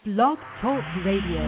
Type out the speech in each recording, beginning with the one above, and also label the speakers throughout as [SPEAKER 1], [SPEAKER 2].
[SPEAKER 1] Blog Talk Radio.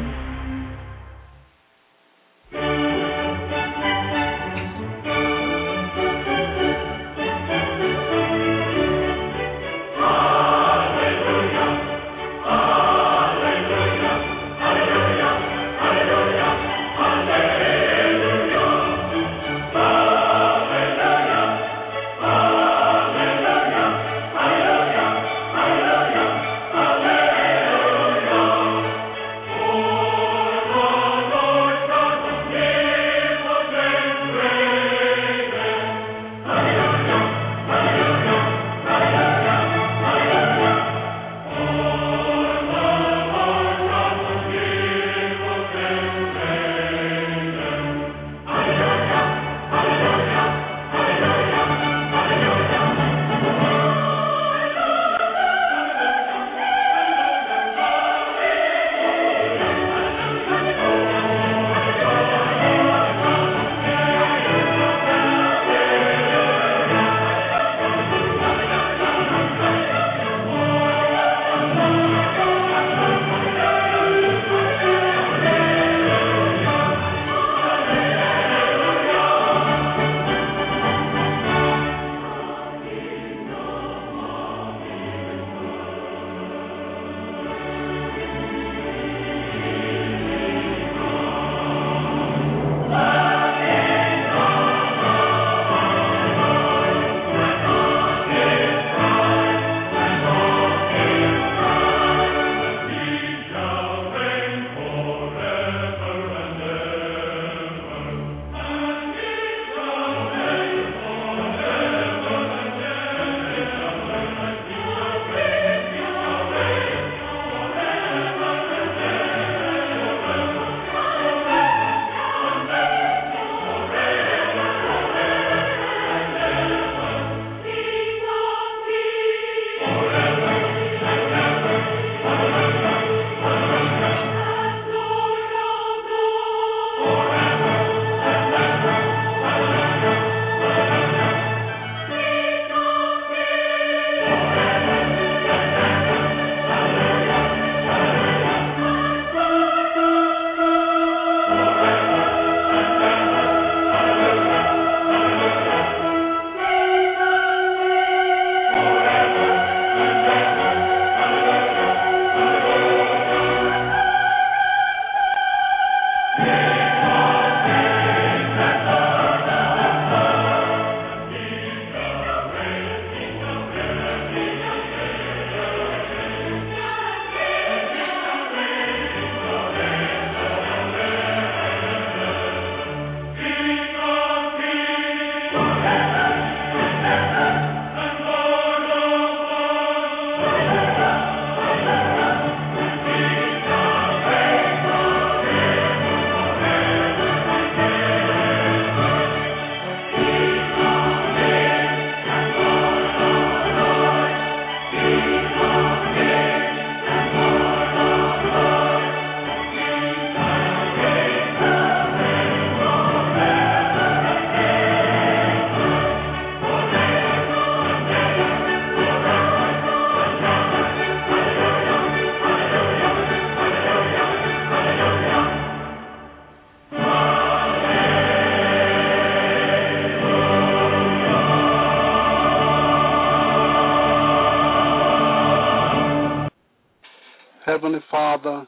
[SPEAKER 2] Heavenly Father,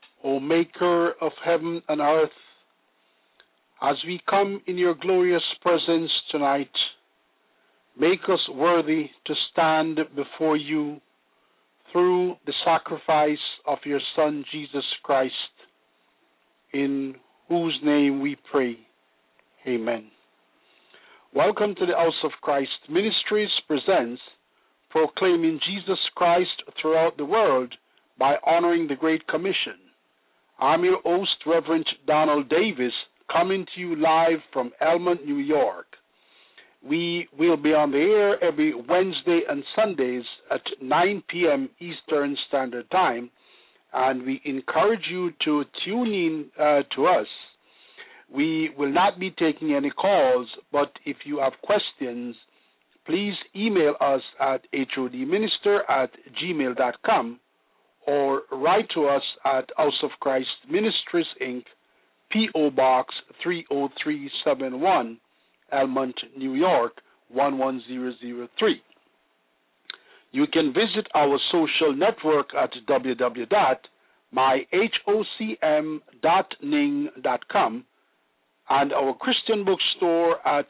[SPEAKER 2] O Maker of heaven and earth, as we come in your glorious presence tonight, make us worthy to stand before you through the sacrifice of your Son, Jesus Christ, in whose name we pray. Amen. Welcome to the House of Christ Ministries presents Proclaiming Jesus Christ Throughout the World by Honoring the Great Commission. I'm your host, Reverend Donald Davis, coming to you live from Elmont, New York. We will be on the air every Wednesday and Sundays at 9 p.m. Eastern Standard Time, and we encourage you to tune in to us. We will not be taking any calls, but if you have questions, please email us at hodminister@gmail.com or write to us at House of Christ Ministries, Inc., P.O. Box 30371, Elmont, New York 11003. You can visit our social network at www.myhocm.ning.com and our Christian bookstore at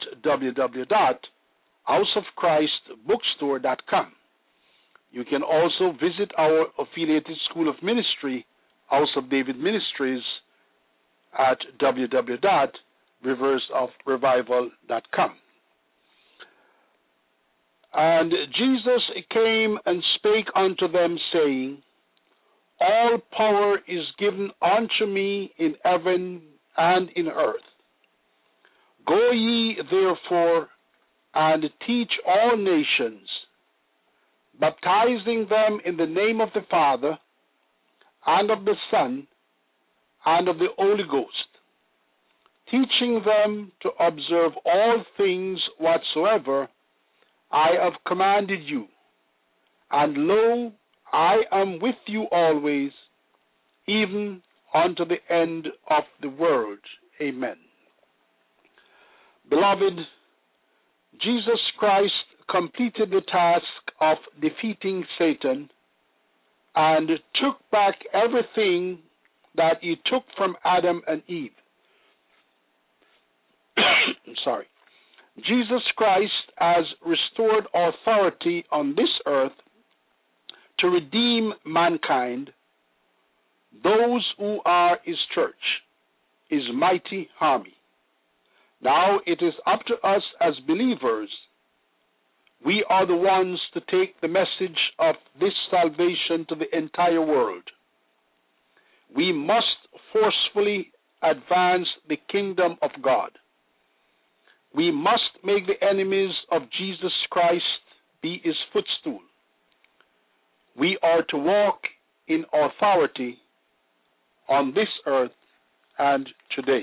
[SPEAKER 2] www.houseofchristbookstore.com. You can also visit our affiliated School of Ministry, House of David Ministries, at www.riversofrevival.com. And Jesus came and spake unto them, saying, All power is given unto me in heaven and in earth. Go ye therefore and teach all nations, baptizing them in the name of the Father, and of the Son, and of the Holy Ghost, teaching them to observe all things whatsoever I have commanded you. And lo, I am with you always, even unto the end of the world. Amen. Beloved, Jesus Christ completed the task of defeating Satan and took back everything that he took from Adam and Eve. Sorry. Jesus Christ has restored authority on this earth to redeem mankind, those who are his church, his mighty army. Now it is up to us as believers. We are the ones to take the message of this salvation to the entire world. We must forcefully advance the kingdom of God. We must make the enemies of Jesus Christ be his footstool. We are to walk in authority on this earth and today.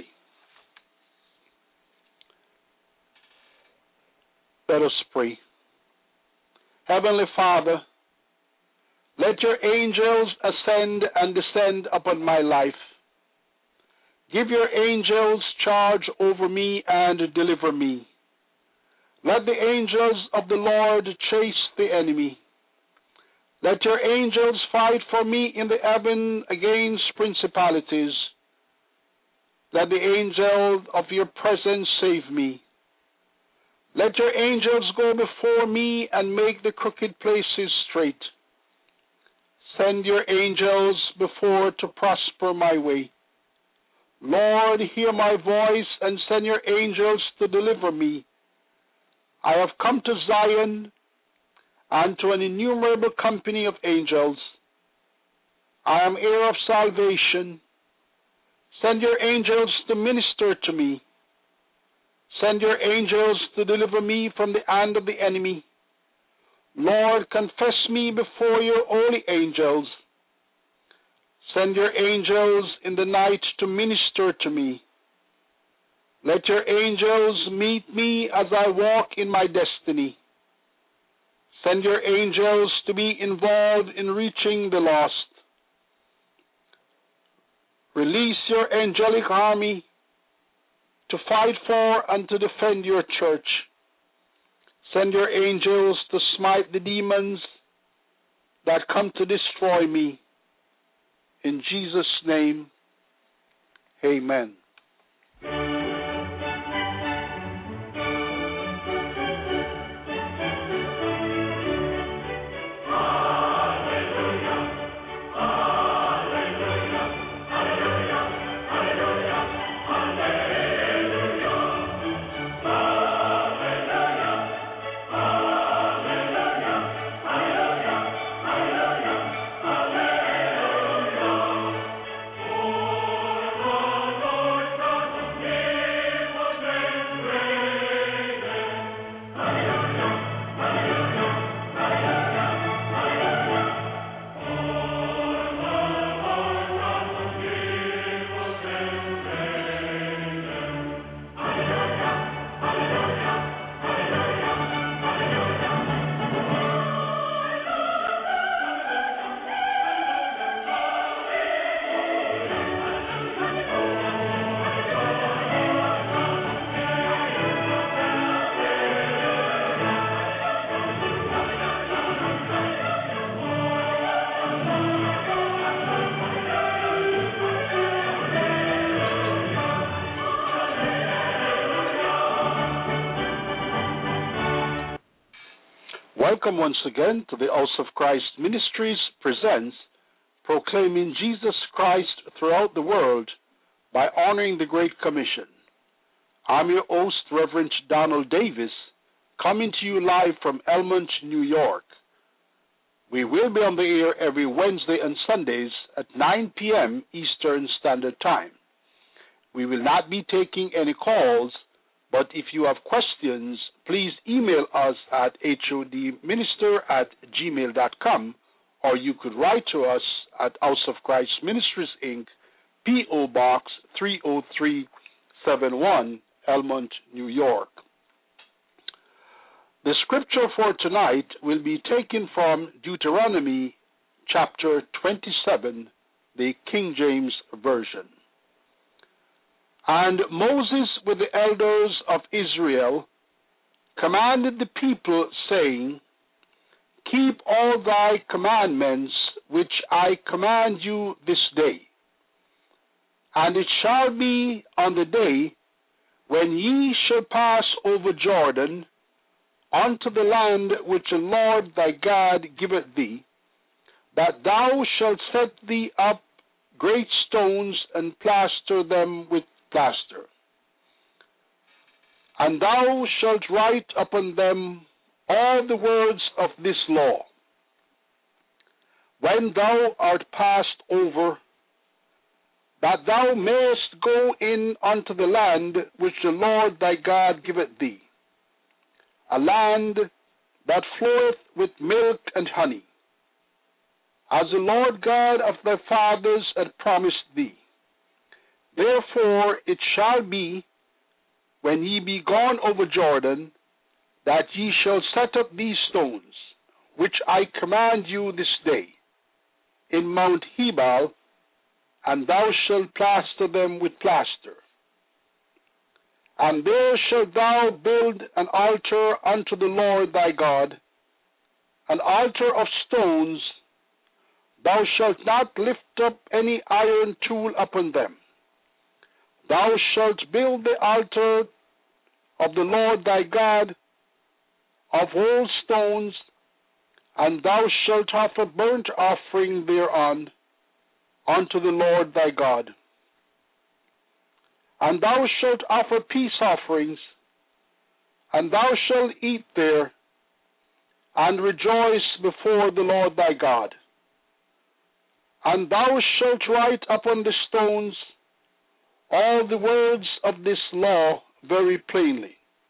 [SPEAKER 2] Let us pray. Heavenly Father, let your angels ascend and descend upon my life. Give your angels charge over me and deliver me. Let the angels of the Lord chase the enemy. Let your angels fight for me in the heaven against principalities. Let the angel of your presence save me. Let your angels go before me and make the crooked places straight. Send your angels before to prosper my way. Lord, hear my voice and send your angels to deliver me. I have come to Zion and to an innumerable company of angels. I am heir of salvation. Send your angels to minister to me. Send your angels to deliver me from the hand of the enemy. Lord, confess me before your holy angels. Send your angels in the night to minister to me. Let your angels meet me as I walk in my destiny. Send your angels to be involved in reaching the lost. Release your angelic army to fight for and to defend your church. Send your angels to smite the demons that come to destroy me. In Jesus' name, amen.
[SPEAKER 1] Lord,
[SPEAKER 2] Welcome once again to the House of Christ Ministries presents Proclaiming Jesus Christ Throughout the World by Honoring the Great Commission. I'm your host, Reverend Donald Davis, coming to you live from Elmont, New York. We will be on the air every Wednesday and Sundays at 9 p.m. Eastern Standard Time. We will not be taking any calls, but if you have questions, please email us at hodminister@gmail.com, or you could write to us at House of Christ Ministries, Inc., P.O. Box 30371, Elmont, New York. The scripture for tonight will be taken from Deuteronomy chapter 27, the King James Version. And Moses with the elders of Israel commanded the people, saying, Keep all thy commandments which I command you this day. And it shall be on the day when ye shall pass over Jordan unto the land which the Lord thy God giveth thee, that thou shalt set thee up great stones and plaster them with plaster. And thou shalt write upon them all the words of this law. When thou art passed over, that thou mayest go in unto the land which the Lord thy God giveth thee, a land that floweth with milk and honey, as the Lord God of thy fathers had promised thee. Therefore it shall be, when ye be gone over Jordan, that ye shall set up these stones, which I command you this day, in Mount Hebal, and thou shalt plaster them with plaster. And there shalt thou build an altar unto the Lord thy God, an altar of stones. Thou shalt not lift up any iron tool upon them. Thou shalt build the altar of the Lord thy God of whole stones, and thou shalt offer burnt offering thereon unto the Lord thy God. And thou shalt offer peace offerings, and thou shalt eat there, and rejoice before the Lord thy God. And thou shalt write upon the stones all the words of this law very plainly.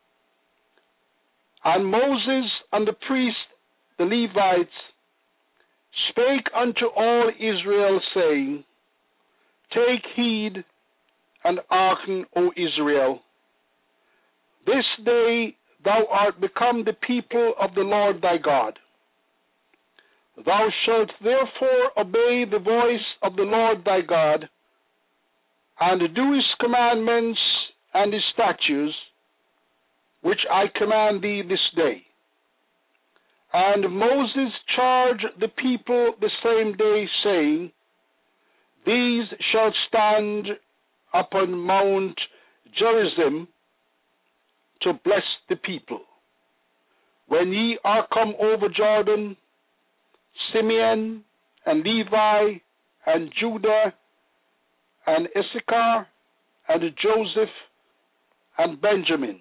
[SPEAKER 2] And Moses and the priests, the Levites, spake unto all Israel, saying, Take heed and hearken, O Israel. This day thou art become the people of the Lord thy God. Thou shalt therefore obey the voice of the Lord thy God, and do his commandments and his statutes, which I command thee this day. And Moses charged the people the same day, saying, These shall stand upon Mount Gerizim to bless the people. When ye are come over Jordan, Simeon and Levi and Judah and Issachar and Joseph and Benjamin.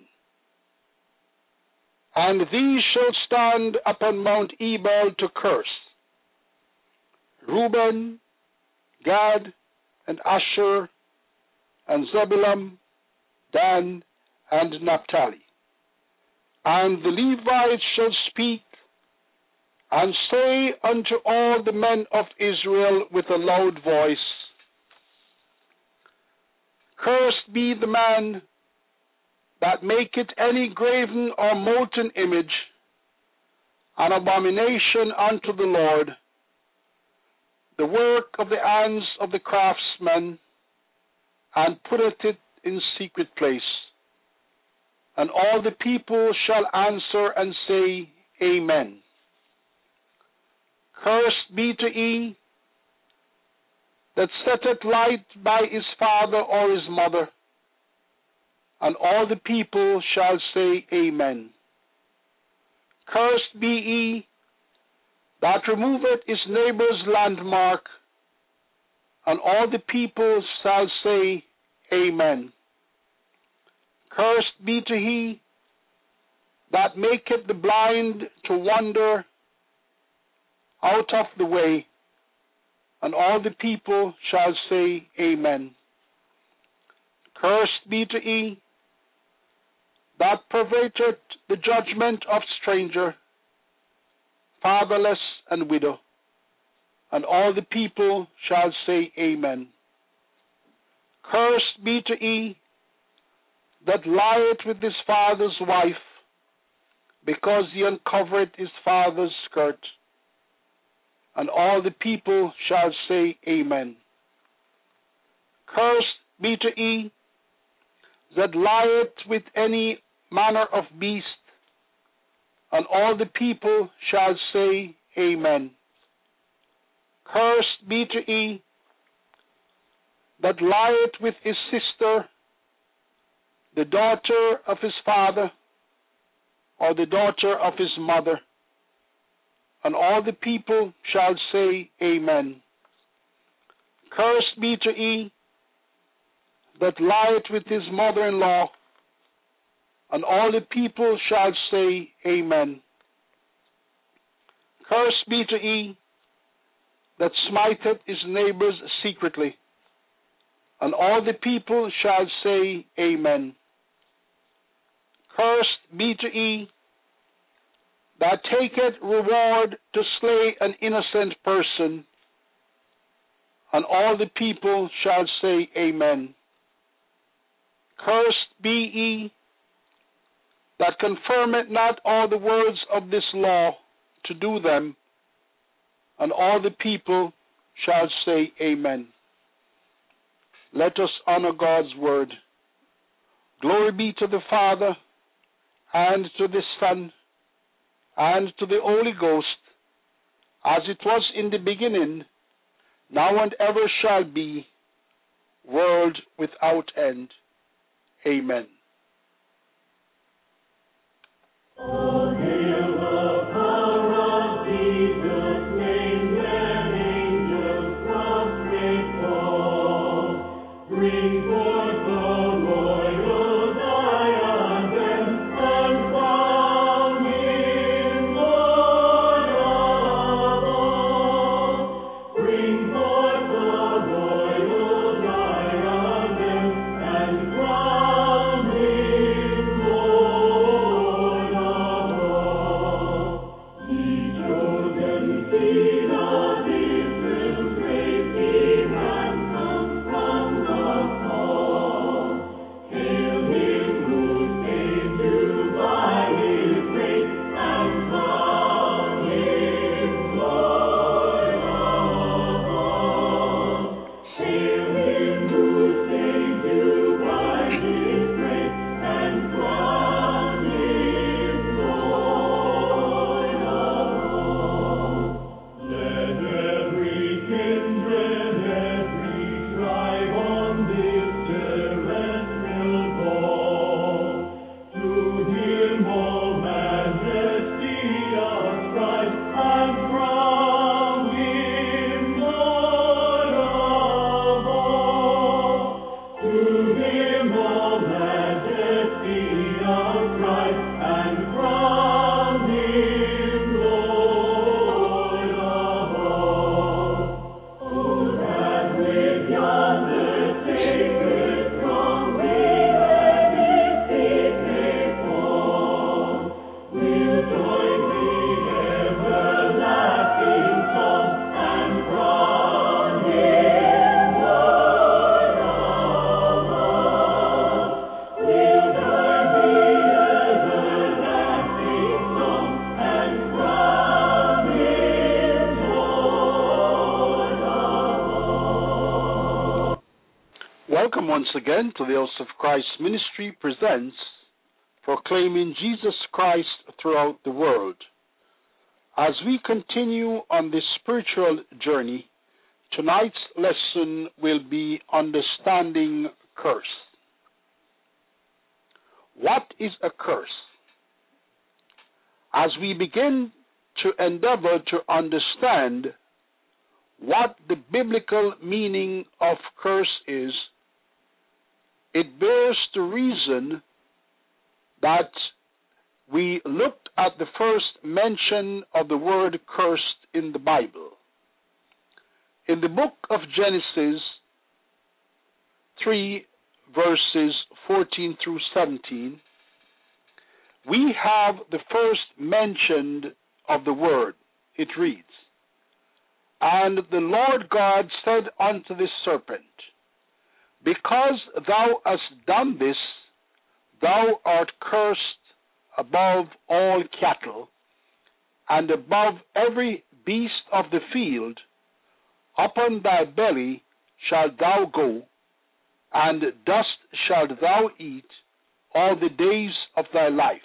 [SPEAKER 2] And these shall stand upon Mount Ebal to curse. Reuben, Gad, and Asher, and Zebulun, Dan, and Naphtali. And the Levites shall speak, and say unto all the men of Israel with a loud voice, Cursed be the man that maketh any graven or molten image, an abomination unto the Lord, the work of the hands of the craftsman, and putteth it in secret place. And all the people shall answer and say, Amen. Cursed be to he that setteth light by his father or his mother. And all the people shall say, Amen. Cursed be he that removeth his neighbor's landmark, and all the people shall say, Amen. Cursed be to he that maketh the blind to wander out of the way, and all the people shall say, Amen. Cursed be to he that perverteth the judgment of stranger, fatherless, and widow, and all the people shall say, Amen. Cursed be to he that lieth with his father's wife, because he uncovereth his father's skirt, and all the people shall say, Amen. Cursed be to he that lieth with any manner of beast, and all the people shall say, Amen. Cursed be to he that lieth with his sister, the daughter of his father, or the daughter of his mother, and all the people shall say, Amen. Cursed be to he that lieth with his mother-in-law, and all the people shall say, Amen. Cursed be to he that smiteth his neighbors secretly, and all the people shall say, Amen. Cursed be to he that taketh reward to slay an innocent person, and all the people shall say, Amen. Cursed be he that confirmeth not all the words of this law to do them, and all the people shall say, Amen. Let us honor God's word. Glory be to the Father, and to the Son, and to the Holy Ghost, as it was in the beginning, now and ever shall be, world without end. Amen.
[SPEAKER 1] Oh, hail the power of Jesus' name, when angels prostrate fall. Bring forth the royal diadem, and crown him Lord of all. Bring forth the royal diadem, and crown him Lord of all. Ye chosen seed of Israel's race, he ransomed from the fall. Hail him who saved you by his grace, and crown him Lord of all. Hail him who saved you by his grace, and crown him Lord of all. Let every kindred, every tribe on this terrestrial ball to him all majesty ascribe, and crown him Lord of all. To him all majesty ascribe, and crown him Lord of all. Oh, that with yonder sacred throng we every seed may fall, we'll join the everlasting song, and crown him Lord of all. We'll join the everlasting song, and crown him Lord of all.
[SPEAKER 2] Welcome once again to the House of Christ Ministry presents Proclaiming Jesus Christ Throughout the World. As we continue on this spiritual journey, tonight's lesson will be Understanding Curse. What is a curse? as we begin to endeavor to understand what the biblical meaning of curse is, it bears to reason that we looked at the first mention of the word cursed in the Bible. In the book of Genesis 3, verses 14 through 17, we have the first mention of the word. It reads, "And the Lord God said unto the serpent, Because thou hast done this, thou art cursed above all cattle, and above every beast of the field. Upon thy belly shalt thou go, and dust shalt thou eat all the days of thy life.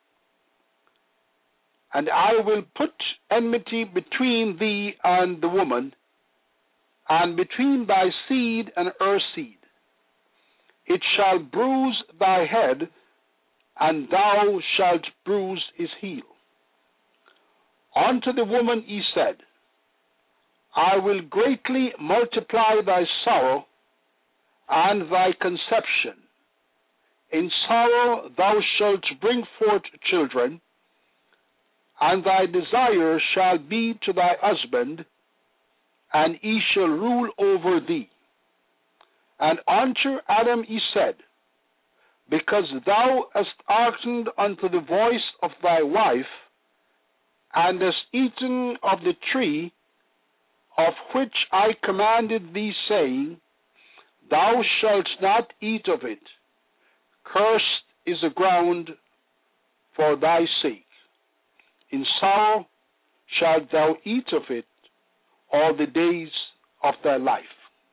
[SPEAKER 2] And I will put enmity between thee and the woman, and between thy seed and her seed. It shall bruise thy head, and thou shalt bruise his heel. Unto the woman he said, I will greatly multiply thy sorrow and thy conception. In sorrow thou shalt bring forth children, and thy desire shall be to thy husband, and he shall rule over thee. And unto Adam he said, Because thou hast hearkened unto the voice of thy wife, and hast eaten of the tree of which I commanded thee, saying, Thou shalt not eat of it. Cursed is the ground for thy sake. In sorrow shalt thou eat of it all the days of thy life."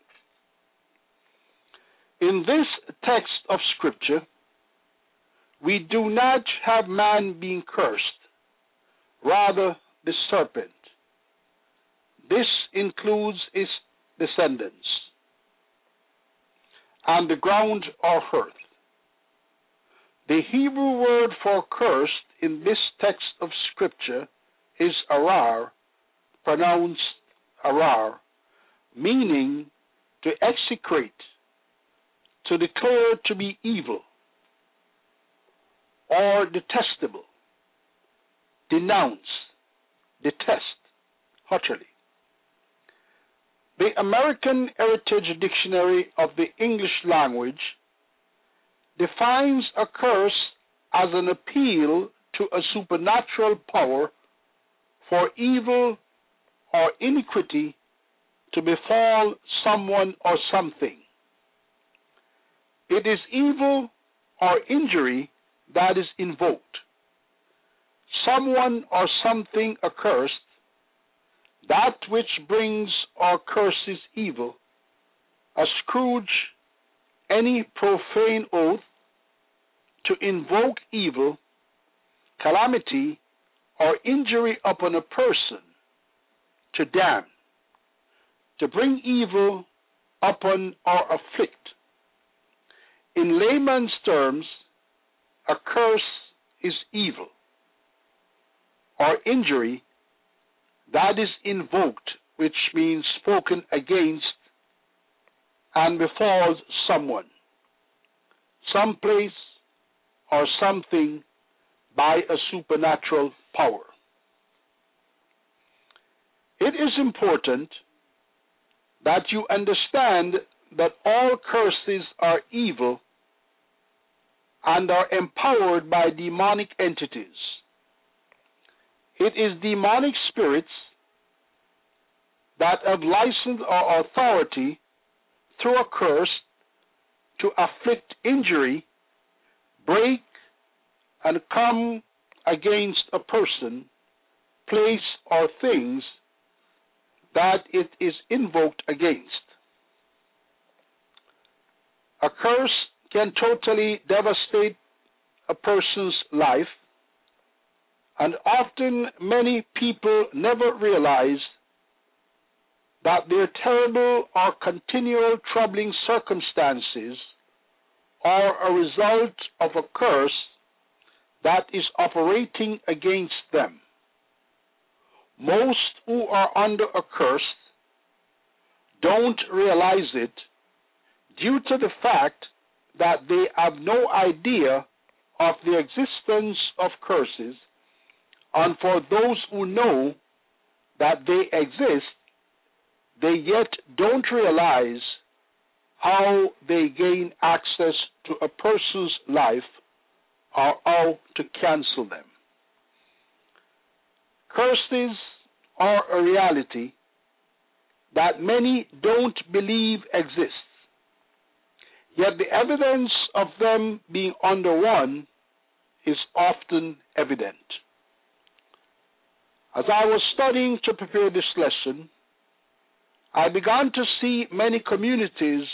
[SPEAKER 2] In this text of Scripture, we do not have man being cursed, rather the serpent. This includes his descendants and the ground or earth. The Hebrew word for cursed in this text of Scripture is arar, pronounced arar, meaning to execrate, to declare to be evil or detestable, denounce, detest, utterly. The American Heritage Dictionary of the English Language defines a curse as an appeal to a supernatural power for evil or iniquity to befall someone or something. It is evil or injury that is invoked. Someone or something accursed, that which brings or curses evil, a scourge, any profane oath, to invoke evil, calamity, or injury upon a person, to damn, to bring evil upon or afflict. In layman's terms, a curse is evil or injury that is invoked, which means spoken against and befalls someone, someplace, or something by a supernatural power. It is important that you understand that all curses are evil and are empowered by demonic entities. It is demonic spirits that have license or authority through a curse to afflict injury, break, and come against a person, place, or things that it is invoked against. A curse can totally devastate a person's life, and often many people never realize that their terrible or continual troubling circumstances are a result of a curse that is operating against them. Most who are under a curse don't realize it due to the fact that they have no idea of the existence of curses, and for those who know that they exist, they yet don't realize how they gain access to a person's life or how to cancel them. Curses are a reality that many don't believe exists, yet the evidence of them being under one is often evident. As I was studying to prepare this lesson, I began to see many communities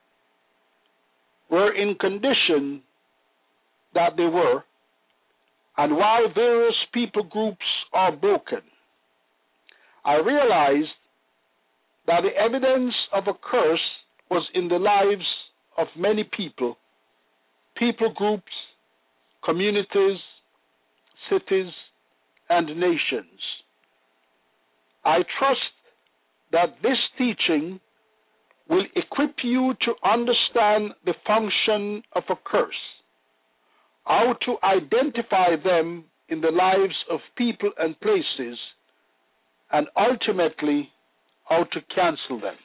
[SPEAKER 2] were in condition that they were, and why various people groups are broken. I realized that the evidence of a curse was in the lives of many people, people groups, communities, cities, and nations. I trust that this teaching will equip you to understand the function of a curse, how to identify them in the lives of people and places, and ultimately how to cancel them.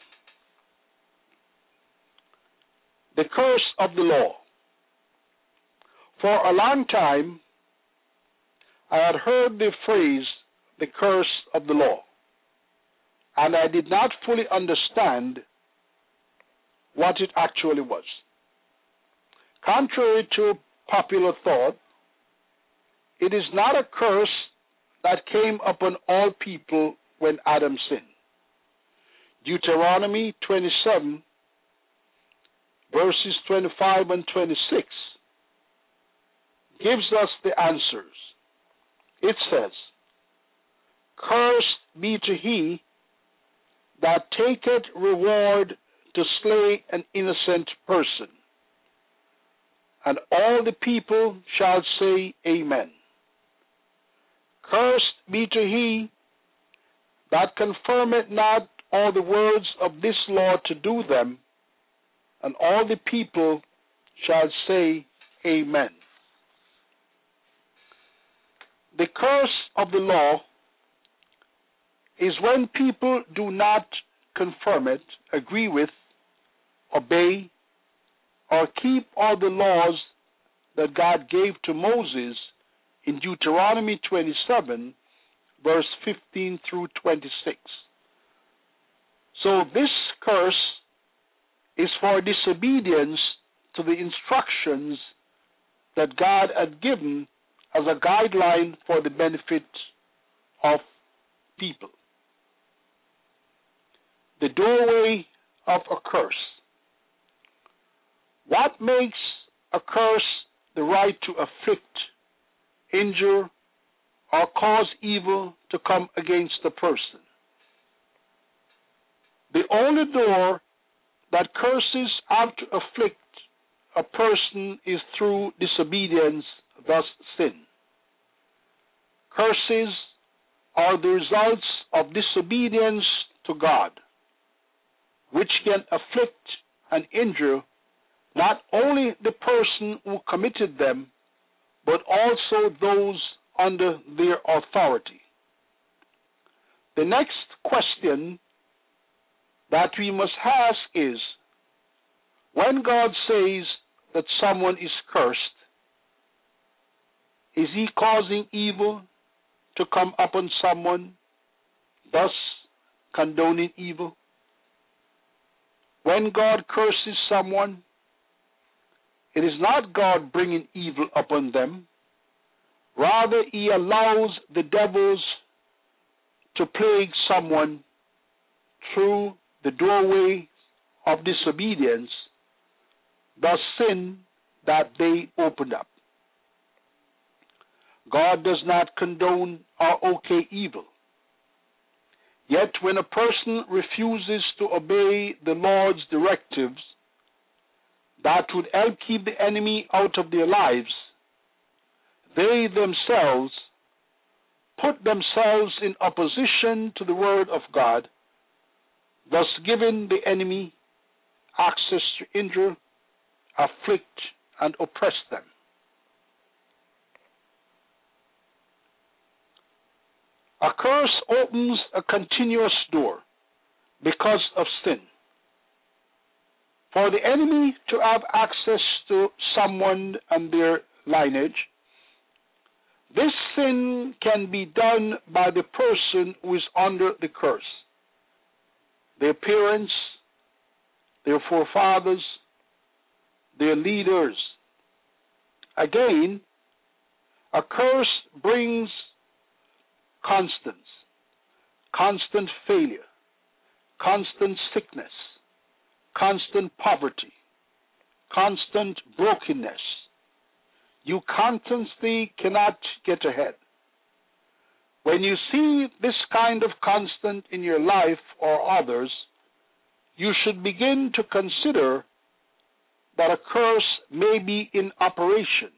[SPEAKER 2] The curse of the law. For a long time, I had heard the phrase, the curse of the law, and I did not fully understand what it actually was. Contrary to popular thought, it is not a curse that came upon all people when Adam sinned. Deuteronomy 27, verses 25 and 26, gives us the answers. It says, "Cursed be to he that taketh reward to slay an innocent person." And all the people shall say, Amen. "Cursed be to he that confirmeth not all the words of this law to do them." And all the people shall say, Amen. The curse of the law is when people do not confirm it, agree with, obey, or keep all the laws that God gave to Moses in Deuteronomy 27, verse 15 through 26. So this curse is for disobedience to the instructions that God had given as a guideline for the benefit of people. The doorway of a curse. What makes a curse the right to afflict, injure, or cause evil to come against a person? The only door that curses have to afflict a person is through disobedience, thus sin. Curses are the results of disobedience to God, which can afflict and injure not only the person who committed them, but also those under their authority. The next question that we must ask is, when God says that someone is cursed, is he causing evil to come upon someone, thus condoning evil? When God curses someone, it is not God bringing evil upon them. Rather, he allows the devils to plague someone through the doorway of disobedience, the sin that they opened up. God does not condone or okay evil. Yet when a person refuses to obey the Lord's directives that would help keep the enemy out of their lives, they themselves put themselves in opposition to the Word of God, thus giving the enemy access to injure, afflict, and oppress them. A curse opens a continuous door because of sin. For the enemy to have access to someone and their lineage, this sin can be done by the person who is under the curse. Their parents, their forefathers, their leaders. Again, a curse brings constant failure, constant sickness, constant poverty, constant brokenness. You constantly cannot get ahead. When you see this kind of constant in your life or others, you should begin to consider that a curse may be in operation.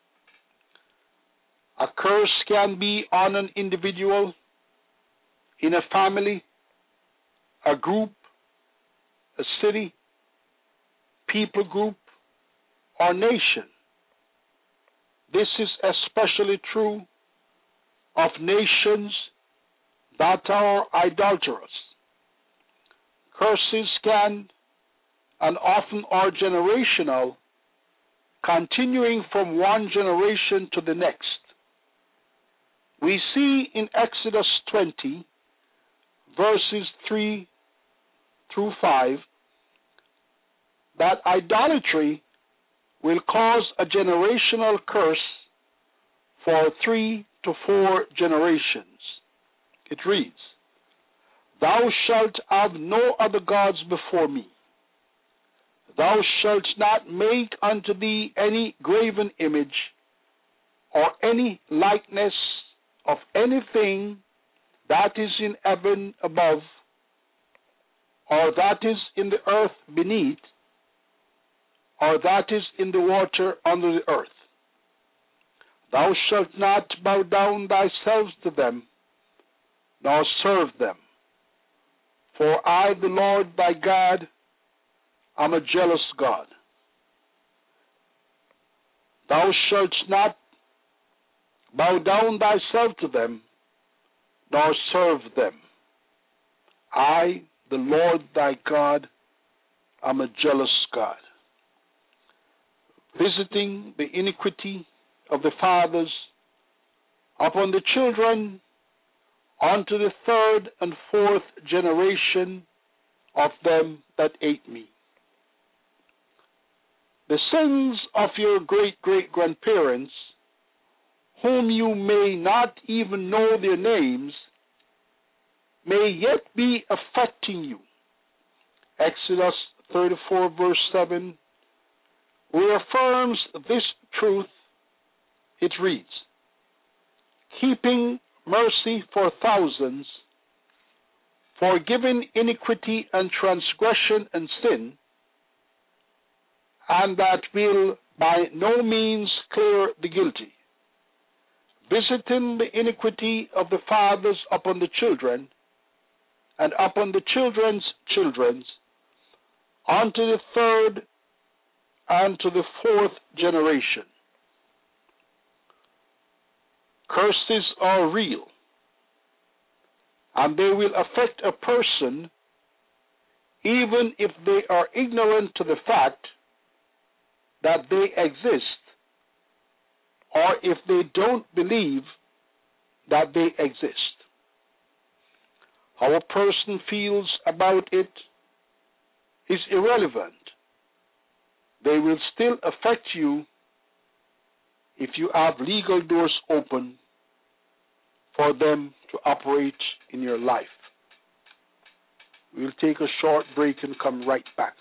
[SPEAKER 2] A curse can be on an individual, in a family, a group, a city, people group, or nation. This is especially true of nations that are idolatrous. Curses can and often are generational, continuing from one generation to the next. We see in Exodus 20, verses 3 through 5, that idolatry will cause a generational curse for 3 to 4 generations. It reads, "Thou shalt have no other gods before me. Thou shalt not make unto thee any graven image or any likeness of anything that is in heaven above, or that is in the earth beneath, or that is in the water under the earth. Thou shalt not bow down thyself to them, nor serve them. For I, the Lord thy God, am a jealous God. Thou shalt not bow down thyself to them, nor serve them. I, the Lord thy God, am a jealous God." Visiting the iniquity of the fathers upon the children unto the 3rd and 4th generation of them that hate me. The sins of your great-great-grandparents, whom you may not even know their names, may yet be affecting you. Exodus 34, verse 7, reaffirms this truth. It reads, "Keeping mercy for thousands, forgiving iniquity and transgression and sin, and that will by no means clear the guilty, visiting the iniquity of the fathers upon the children, and upon the children's children, unto the 3rd and to the 4th generation." Curses are real, and they will affect a person even if they are ignorant to the fact that they exist, or if they don't believe that they exist. How a person feels about it is irrelevant. They will still affect you if you have legal doors open for them to operate in your life. We'll take a short break and come right back.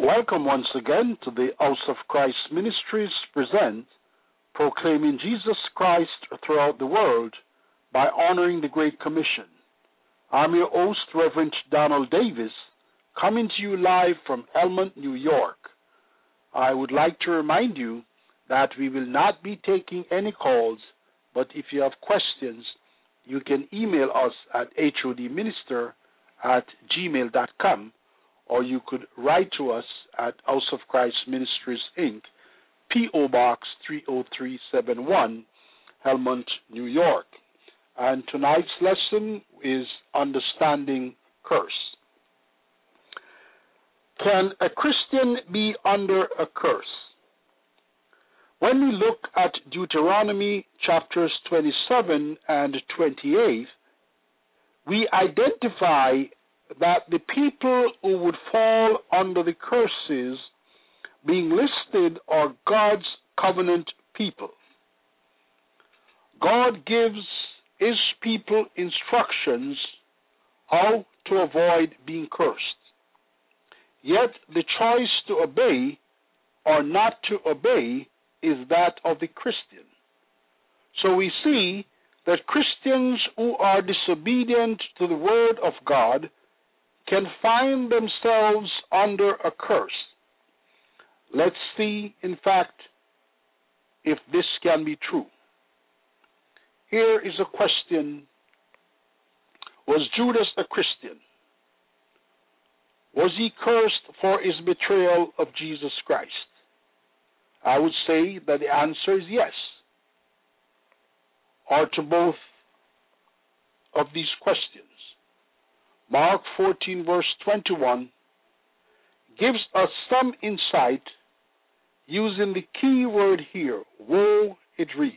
[SPEAKER 2] Welcome once again to the House of Christ Ministries present Proclaiming Jesus Christ Throughout the World by Honoring the Great Commission. I'm your host, Reverend Donald Davis, coming to you live from Elmont, New York. I would like to remind you that we will not be taking any calls, but if you have questions, you can email us at hodminister@gmail.com, or you could write to us at House of Christ Ministries, Inc., P.O. Box 30371, Elmont, New York. And tonight's lesson is Understanding Curse. Can a Christian be under a curse? When we look at Deuteronomy chapters 27 and 28, we identify that the people who would fall under the curses being listed are God's covenant people. God gives His people instructions how to avoid being cursed. Yet the choice to obey or not to obey is that of the Christian. So we see that Christians who are disobedient to the Word of God can find themselves under a curse. Let's see, in fact, if this can be true. Here is a question. Was Judas a Christian? Was he cursed for his betrayal of Jesus Christ? I would say that the answer is yes, or to both of these questions. Mark 14 verse 21 gives us some insight using the key word here, woe. It reads,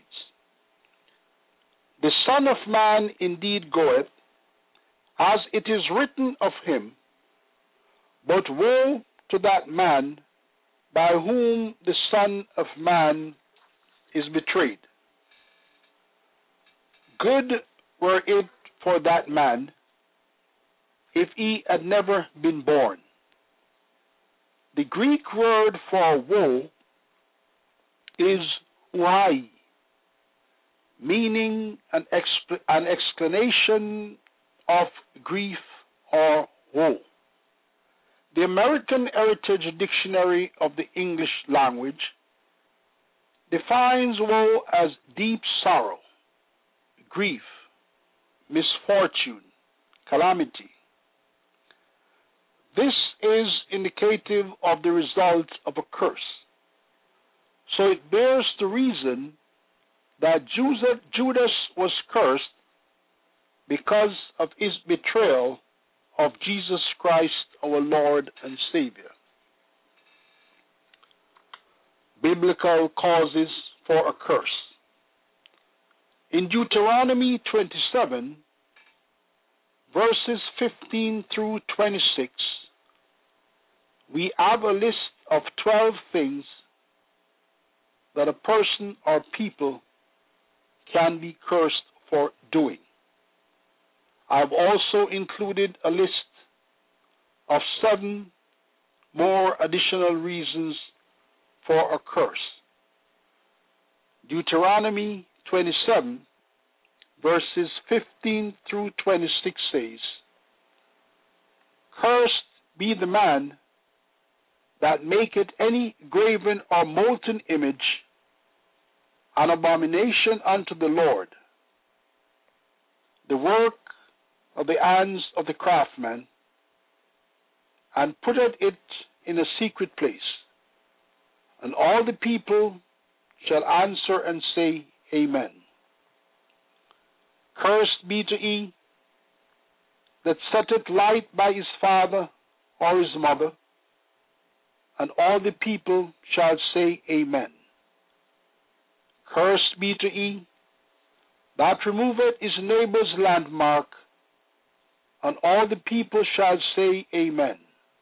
[SPEAKER 2] "The Son of Man indeed goeth, as it is written of him, but woe to that man by whom the Son of Man is betrayed. Good were it for that man if he had never been born." The Greek word for woe is uai, meaning an exclamation of grief or woe. The American Heritage Dictionary of the English language defines woe as deep sorrow, grief, misfortune, calamity. This is indicative of the result of a curse. So it bears to reason that Judas was cursed because of his betrayal of Jesus Christ, our Lord and Savior. Biblical causes for a curse. In Deuteronomy 27, verses 15 through 26, we have a list of 12 things that a person or people can be cursed for doing. I've also included a list of 7 more additional reasons for a curse. Deuteronomy 27, verses 15 through 26 says, "Cursed be the man that maketh any graven or molten image, an abomination unto the Lord, the work of the hands of the craftsman, and putteth it in a secret place. And all the people shall answer and say, Amen. Cursed be to he that setteth light by his father or his mother, and all the people shall say, Amen. Cursed be to he that removeth his neighbor's landmark, and all the people shall say, Amen.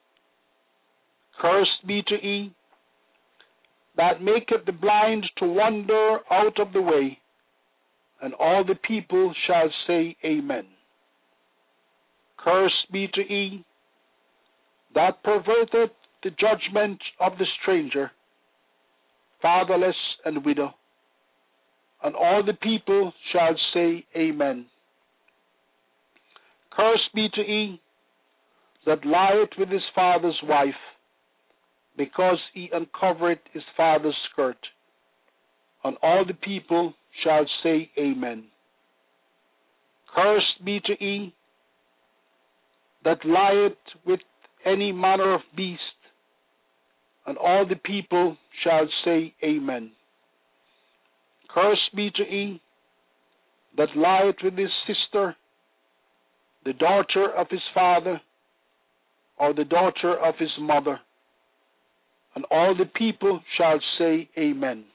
[SPEAKER 2] Cursed be to he that maketh the blind to wander out of the way, and all the people shall say, Amen. Cursed be to he that perverteth the judgment of the stranger, fatherless, and widow. And all the people shall say, Amen. Cursed be to he that lieth with his father's wife, because he uncovereth his father's skirt. And all the people shall say, Amen. Cursed be to he that lieth with any manner of beast, and all the people shall say, Amen. Cursed be to he that lieth with his sister, the daughter of his father, or the daughter of his mother, and all the people shall say, Amen.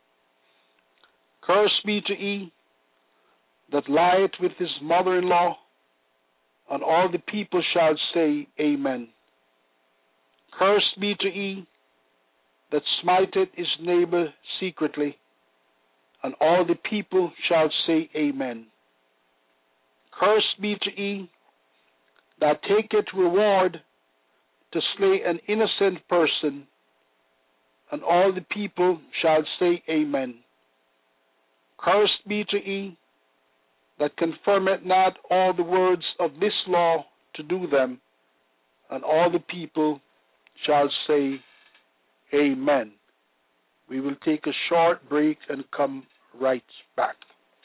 [SPEAKER 2] Cursed be to he that lieth with his mother-in-law, and all the people shall say, Amen. Cursed be to he that smiteth his neighbor secretly, and all the people shall say, Amen. Cursed be to he that taketh reward to slay an innocent person, and all the people shall say, Amen. Cursed be to he that confirmeth not all the words of this law to do them, and all the people shall say, Amen. We will take a short break and come right back.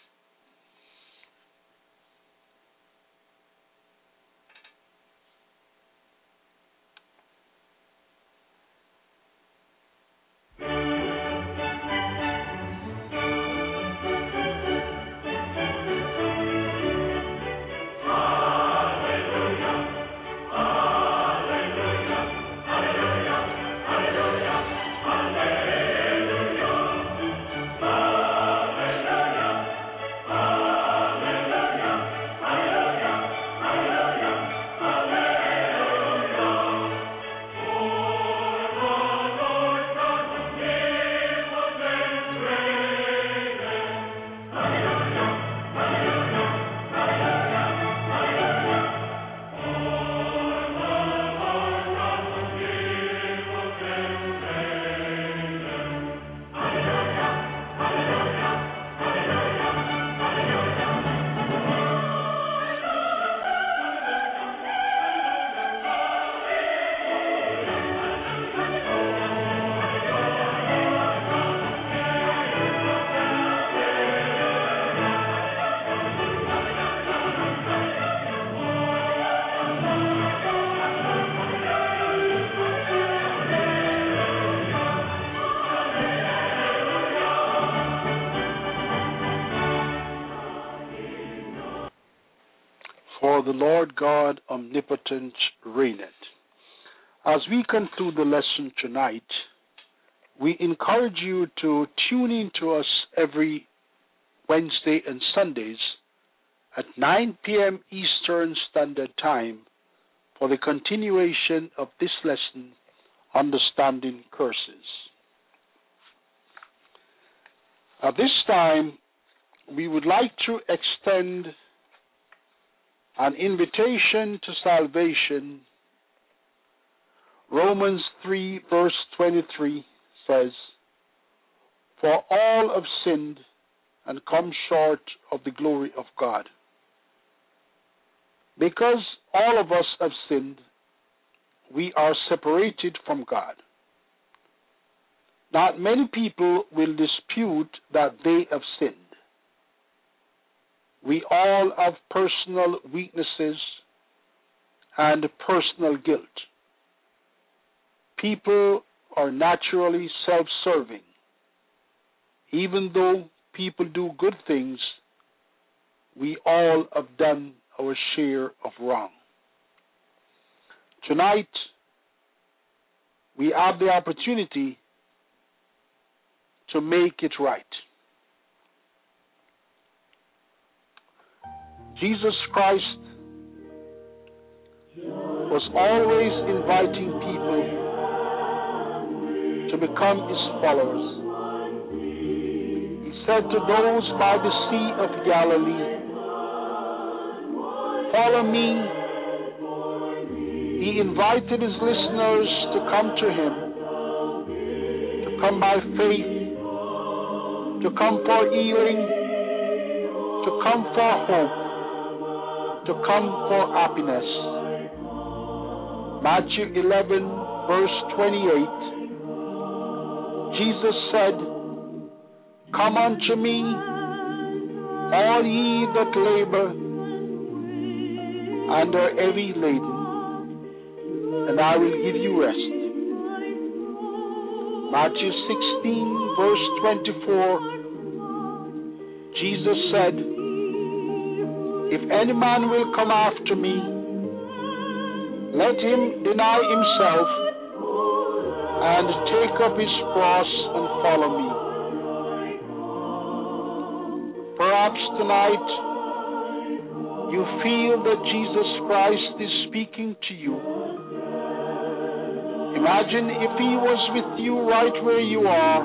[SPEAKER 2] For the Lord God omnipotent reigneth. As we conclude the lesson tonight, we encourage you to tune in to us every Wednesday and Sundays at 9 p.m. Eastern Standard Time for the continuation of this lesson, Understanding Curses. At this time, we would like to extend an invitation to salvation. Romans 3 verse 23 says, For all have sinned and come short of the glory of God. Because all of us have sinned, we are separated from God. Not many people will dispute that they have sinned. We all have personal weaknesses and personal guilt. People are naturally self-serving. Even though people do good things, we all have done our share of wrong. Tonight, we have the opportunity to make it right. Jesus Christ was always inviting people to become his followers. He said to those by the Sea of Galilee, Follow me, He invited his listeners to come to him, to come by faith, to come for healing, to come for hope, to come for happiness. Matthew 11, verse 28, Jesus said, "Come unto me, all ye that labor and are heavy laden, and I will give you rest." Matthew 16, verse 24, Jesus said, "If any man will come after me, let him deny himself and take up his cross and follow me." Perhaps tonight you feel that Jesus Christ is speaking to you. Imagine if he was with you right where you are,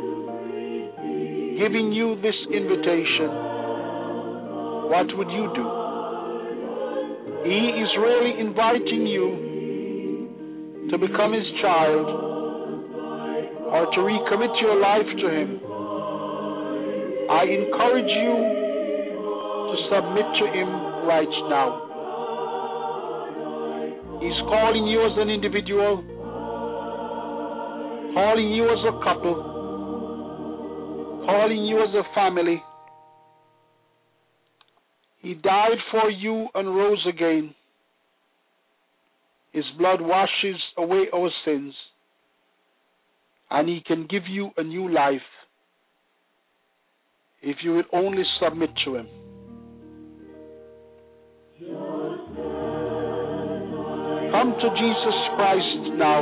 [SPEAKER 2] giving you this invitation. What would you do? He is really inviting you to become his child or to recommit your life to him. I encourage you to submit to him right now. He's calling you as an individual, calling you as a couple, calling you as a family. He died for you and rose again. His blood washes away our sins, and he can give you a new life if you will only submit to him. Come to Jesus Christ now.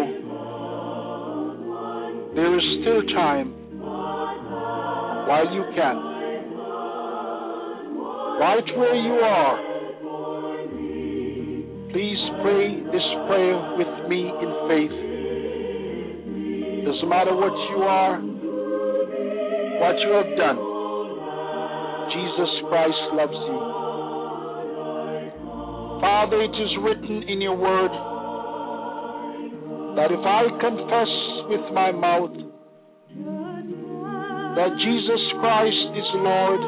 [SPEAKER 2] There is still time while you can. Right where you are, please pray this prayer with me in faith. Doesn't matter what you are, what you have done. Jesus Christ loves you. Father, it is written in your word that if I confess with my mouth that Jesus Christ is Lord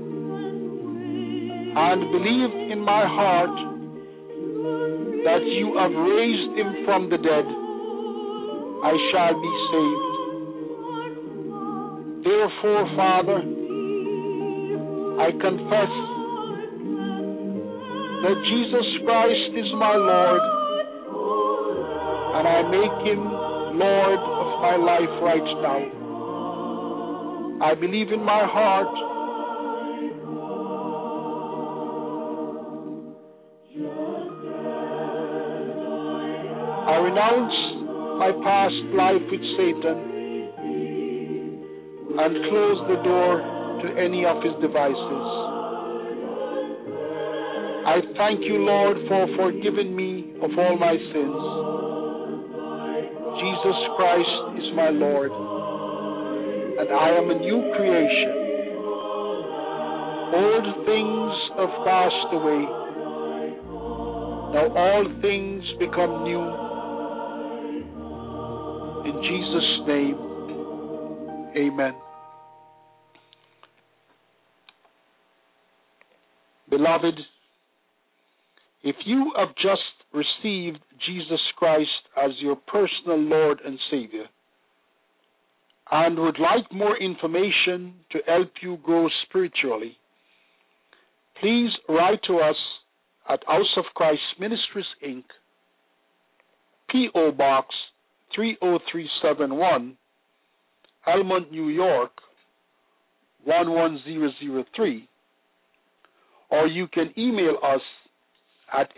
[SPEAKER 2] and believe in my heart that you have raised him from the dead, I shall be saved. Therefore, Father, I confess that Jesus Christ is my Lord, and I make him Lord of my life right now. I believe in my heart I renounce my past life with Satan and close the door to any of his devices. I thank you, Lord, for forgiving me of all my sins. Jesus Christ is my Lord, and I am a new creation. Old things have passed away. Now all things become new. In Jesus' name, amen. Beloved, if you have just received Jesus Christ as your personal Lord and Savior and would like more information to help you grow spiritually, please write to us at House of Christ Ministries, Inc., P.O. Box 30371, Elmont, New York 11003, or you can email us at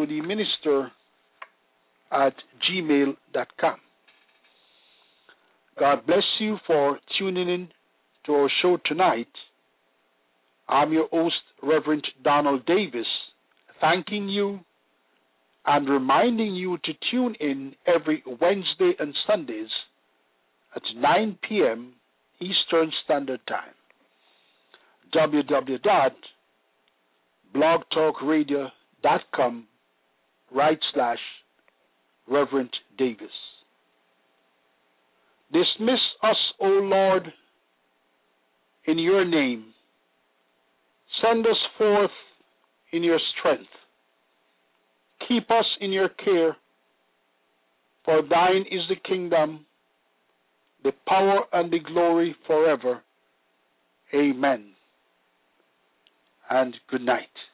[SPEAKER 2] hodminister@gmail.com. God bless you for tuning in to our show tonight. I'm your host, Reverend Donald Davis, thanking you and reminding you to tune in every Wednesday and Sundays at 9 p.m. Eastern Standard Time. www.blogtalkradio.com/ Reverend Davis. Dismiss us, O Lord, in your name. Send us forth in your strength. Keep us in your care, for thine is the kingdom, the power, and the glory forever. Amen. And good night.